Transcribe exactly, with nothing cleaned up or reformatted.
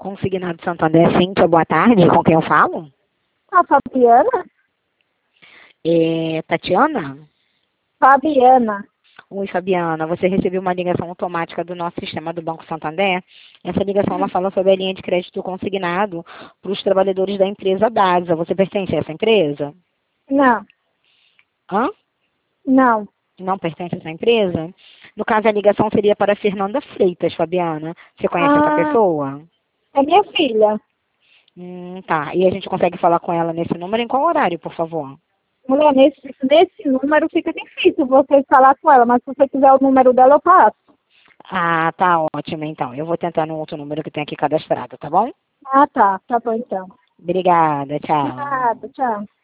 Consignado Santander, Cíntia, boa tarde. Com quem eu falo? A Fabiana? É, Tatiana? Fabiana. Oi, Fabiana. Você recebeu uma ligação automática do nosso sistema do Banco Santander. Essa ligação ela fala sobre a linha de crédito consignado para os trabalhadores da empresa DASA. Você pertence a essa empresa? Não. Hã? Não. Não pertence a essa empresa? No caso, a ligação seria para Fernanda Freitas, Fabiana. Você conhece essa Ah, pessoa? é minha filha. Hum, tá. E a gente consegue falar com ela nesse número em qual horário, por favor? Mulher, nesse, nesse número fica difícil você falar com ela, mas se você quiser o número dela, eu passo. Ah, tá ótimo, então. Eu vou tentar no outro número que tem aqui cadastrado, tá bom? Ah, tá. Tá bom, então. Obrigada, tchau. Nada, tchau.